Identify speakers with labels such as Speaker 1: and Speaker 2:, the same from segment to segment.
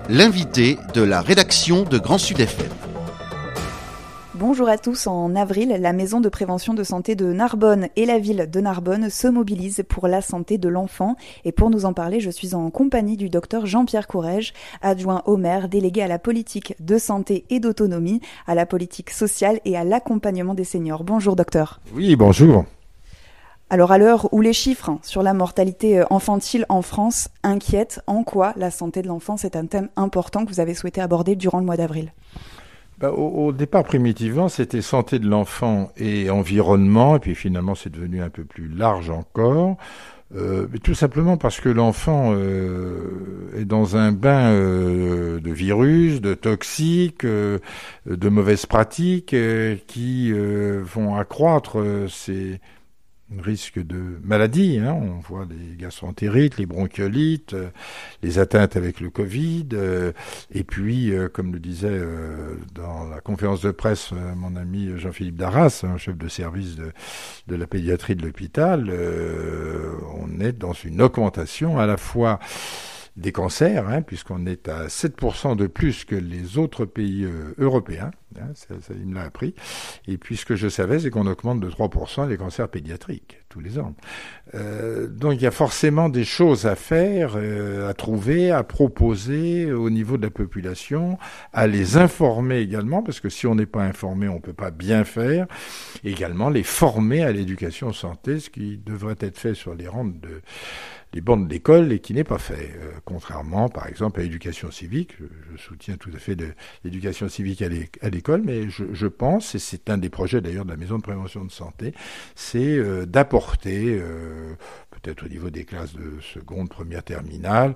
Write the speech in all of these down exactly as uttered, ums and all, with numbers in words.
Speaker 1: L'invité de la rédaction de Grand Sud F M.
Speaker 2: Bonjour à tous. En avril, la Maison de prévention de santé de Narbonne et la ville de Narbonne se mobilisent pour la santé de l'enfant. Et pour nous en parler, je suis en compagnie du docteur Jean-Pierre Courrèges, adjoint au maire, délégué à la politique de santé et d'autonomie, à la politique sociale et à l'accompagnement des seniors. Bonjour docteur.
Speaker 3: Oui, bonjour.
Speaker 2: Alors à l'heure où les chiffres sur la mortalité infantile en France inquiètent, en quoi la santé de l'enfant, c'est un thème important que vous avez souhaité aborder durant le mois d'avril ?
Speaker 3: Bah, au, au départ, primitivement, c'était santé de l'enfant et environnement, et puis finalement, c'est devenu un peu plus large encore. Euh, mais tout simplement parce que l'enfant euh, est dans un bain euh, de virus, de toxiques, euh, de mauvaises pratiques euh, qui euh, vont accroître euh, ces risque de maladie, hein. On voit les gastroentérites, les bronchiolites, euh, les atteintes avec le Covid, euh, et puis, euh, comme le disait euh, dans la conférence de presse euh, mon ami Jean-Philippe Darras, hein, chef de service de, de la pédiatrie de l'hôpital, euh, on est dans une augmentation à la fois des cancers, hein, puisqu'on est à sept pour cent de plus que les autres pays euh, européens, hein, ça, ça, il me l'a appris, et puis ce que je savais, c'est qu'on augmente de trois pour cent les cancers pédiatriques tous les ans. Euh, donc il y a forcément des choses à faire, euh, à trouver, à proposer au niveau de la population, à les informer également, parce que si on n'est pas informé, on ne peut pas bien faire, également les former à l'éducation santé, ce qui devrait être fait sur les rangs de les bancs d'école et qui n'est pas fait, euh, contrairement par exemple à l'éducation civique. Je, je soutiens tout à fait de, l'éducation civique à l'école, mais je, je pense, et c'est un des projets d'ailleurs de la Maison de prévention de santé, c'est euh, d'apporter, euh, peut-être au niveau des classes de seconde, première, terminale,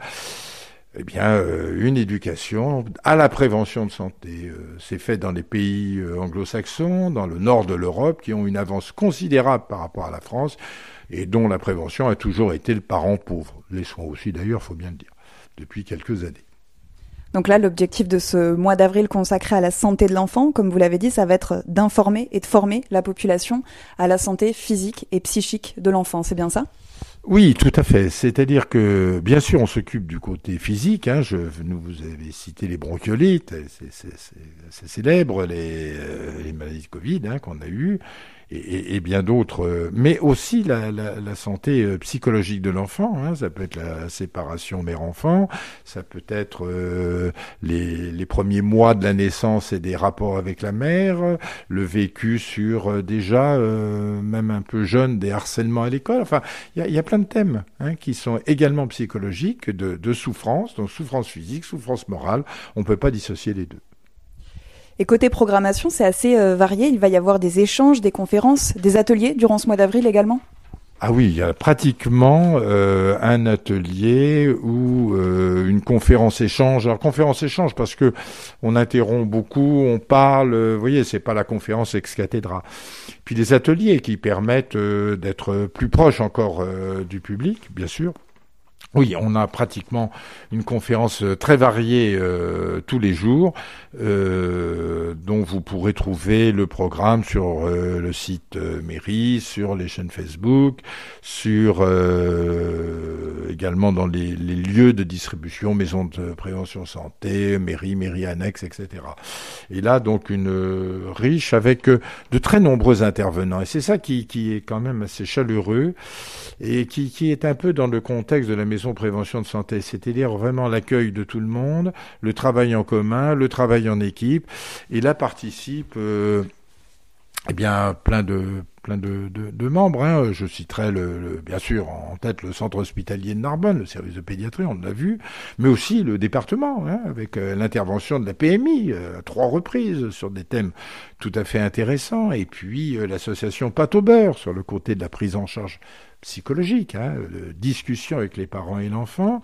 Speaker 3: eh bien, euh, une éducation à la prévention de santé. Euh, c'est fait dans les pays euh, anglo-saxons, dans le nord de l'Europe, qui ont une avance considérable par rapport à la France, et dont la prévention a toujours été le parent pauvre. Les soins aussi, d'ailleurs, faut bien le dire, depuis quelques années.
Speaker 2: Donc là, l'objectif de ce mois d'avril consacré à la santé de l'enfant, comme vous l'avez dit, ça va être d'informer et de former la population à la santé physique et psychique de l'enfant. C'est bien ça ?
Speaker 3: Oui, tout à fait. C'est-à-dire que, bien sûr, on s'occupe du côté physique. Hein. Je, vous avez cité les bronchiolites, c'est, c'est, c'est, c'est célèbre, les, euh, les maladies de Covid hein, qu'on a eues, et, et, et bien d'autres. Mais aussi la, la, la santé psychologique de l'enfant. Hein. Ça peut être la séparation mère-enfant, ça peut être euh, les, les premiers mois de la naissance et des rapports avec la mère, le vécu sur euh, déjà, euh, même un peu jeune, des harcèlements à l'école. Enfin, il y a, y a plein de thèmes hein, qui sont également psychologiques, de, de souffrance, donc souffrance physique, souffrance morale. On ne peut pas dissocier les deux.
Speaker 2: Et côté programmation, c'est assez euh, varié. Il va y avoir des échanges, des conférences, des ateliers durant ce mois d'avril également ?
Speaker 3: Ah oui, il y a pratiquement euh, un atelier ou euh, une conférence-échange. Alors conférence-échange parce que on interrompt beaucoup, on parle. Euh, vous voyez, c'est pas la conférence ex cathedra. Puis des ateliers qui permettent euh, d'être plus proche encore euh, du public, bien sûr. Oui, on a pratiquement une conférence très variée euh, tous les jours, euh, dont vous pourrez trouver le programme sur euh, le site euh, mairie, sur les chaînes Facebook, sur euh, également dans les, les lieux de distribution, maison de prévention santé, mairie, mairie annexe, et cetera. Et là, donc, une euh, riche avec euh, de très nombreux intervenants. Et c'est ça qui, qui est quand même assez chaleureux et qui, qui est un peu dans le contexte de la maison de prévention de santé, c'est-à-dire vraiment l'accueil de tout le monde, le travail en commun, le travail en équipe, et là participe euh, eh bien plein de plein de, de, de membres. Hein. Je citerai le, le, bien sûr en tête le centre hospitalier de Narbonne, le service de pédiatrie, on l'a vu, mais aussi le département, hein, avec euh, l'intervention de la P M I euh, à trois reprises sur des thèmes tout à fait intéressants, et puis euh, l'association Pâte au beurre sur le côté de la prise en charge psychologique, hein, de discussion avec les parents et l'enfant,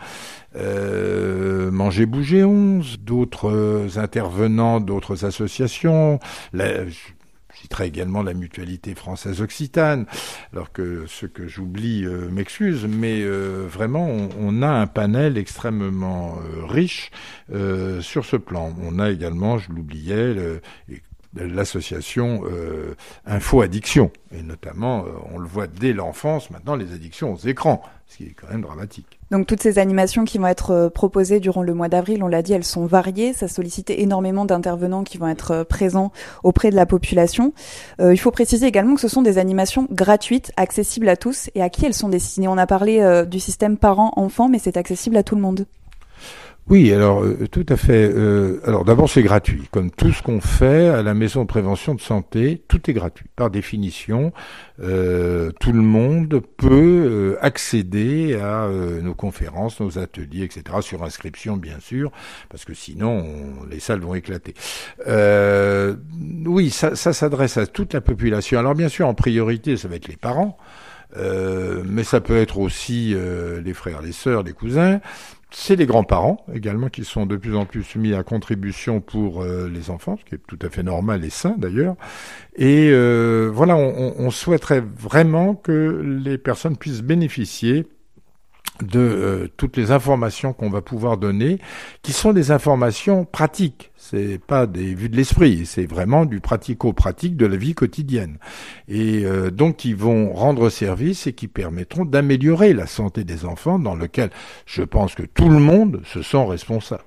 Speaker 3: euh, Manger Bouger onze, d'autres intervenants, d'autres associations, la, je citerai également la mutualité française occitane, alors que ce que j'oublie euh, m'excuse, mais euh, vraiment on, on a un panel extrêmement euh, riche euh, sur ce plan. On a également, je l'oubliais, le, l'association euh, Info Addiction, et notamment euh, on le voit dès l'enfance maintenant, les addictions aux écrans, ce qui est quand même dramatique.
Speaker 2: Donc toutes ces animations qui vont être proposées durant le mois d'avril, on l'a dit, elles sont variées. Ça sollicite énormément d'intervenants qui vont être présents auprès de la population. Euh, il faut préciser également que ce sont des animations gratuites, accessibles à tous. Et à qui elles sont destinées? On a parlé euh, du système parents-enfants, mais c'est accessible à tout le monde.
Speaker 3: Oui, alors euh, tout à fait. Euh, alors d'abord, c'est gratuit. Comme tout ce qu'on fait à la maison de prévention de santé, tout est gratuit. Par définition, euh, tout le monde peut euh, accéder à euh, nos conférences, nos ateliers, et cetera, sur inscription, bien sûr, parce que sinon, on, les salles vont éclater. Euh, oui, ça, ça s'adresse à toute la population. Alors bien sûr, en priorité, ça va être les parents, euh, mais ça peut être aussi euh, les frères, les sœurs, les cousins. C'est les grands-parents également qui sont de plus en plus mis à contribution pour euh, les enfants, ce qui est tout à fait normal et sain d'ailleurs. Et euh, voilà, on, on souhaiterait vraiment que les personnes puissent bénéficier de euh, toutes les informations qu'on va pouvoir donner, qui sont des informations pratiques. C'est pas des vues de l'esprit, c'est vraiment du pratico-pratique de la vie quotidienne. Et euh, donc qui vont rendre service et qui permettront d'améliorer la santé des enfants, dans lequel je pense que tout le monde se sent responsable.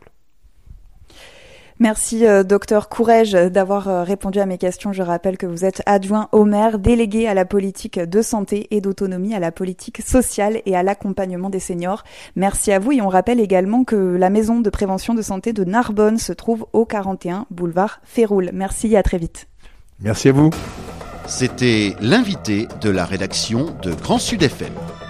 Speaker 2: Merci euh, docteur Courrèges d'avoir euh, répondu à mes questions. Je rappelle que vous êtes adjoint au maire, délégué à la politique de santé et d'autonomie, à la politique sociale et à l'accompagnement des seniors. Merci à vous et on rappelle également que la maison de prévention de santé de Narbonne se trouve au quarante et un boulevard Féroul. Merci et à très vite.
Speaker 3: Merci à vous.
Speaker 1: C'était l'invité de la rédaction de Grand Sud F M.